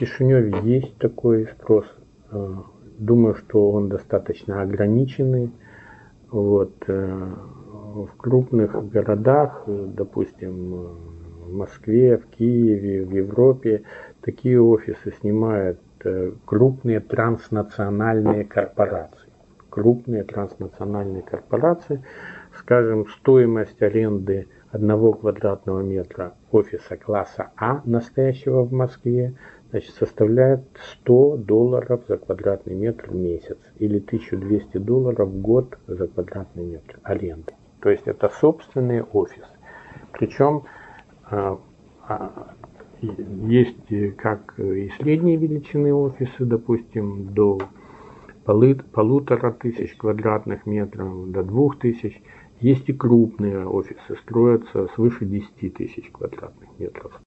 Кишиневе есть такой спрос. Думаю, что он достаточно ограниченный. Вот. В крупных городах, допустим, в Москве, в Киеве, в Европе, такие офисы снимают крупные транснациональные корпорации. Крупные транснациональные корпорации, скажем, стоимость аренды 1 квадратного метра офиса класса А, настоящего в Москве, значит, составляет $100 за квадратный метр в месяц или $1200 в год за квадратный метр аренды. То есть это собственный офис. Причем есть как и средней величины офисы, допустим, до 1500 квадратных метров, до 2000. Есть и крупные офисы, строятся свыше 10 000 квадратных метров.